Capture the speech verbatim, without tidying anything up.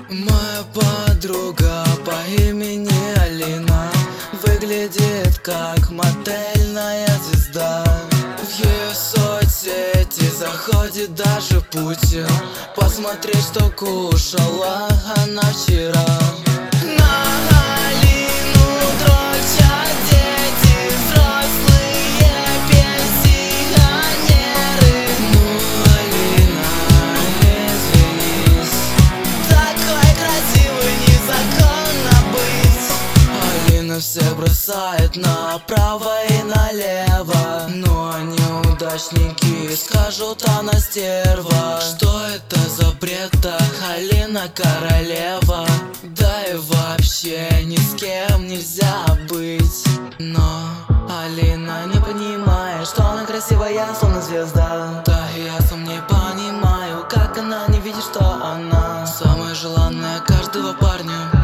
Моя подруга по имени Алина выглядит как модельная звезда. В ее соцсети заходит даже Путин посмотреть, что кушала она вчера. На Алину дрочат дети, взрослые пенсионеры. Ну, Алина, извинись, такой красивый незаконно быть. Алина всех бросает направо и налево, но неудачники скажут, она стерва. Что это за бред так? Алина королева. Да и вообще ни с кем нельзя быть. Но Алина не понимает, что она красивая, словно звезда. Да и я сам не понимаю, как она не видит, что она самая желанная каждого парня.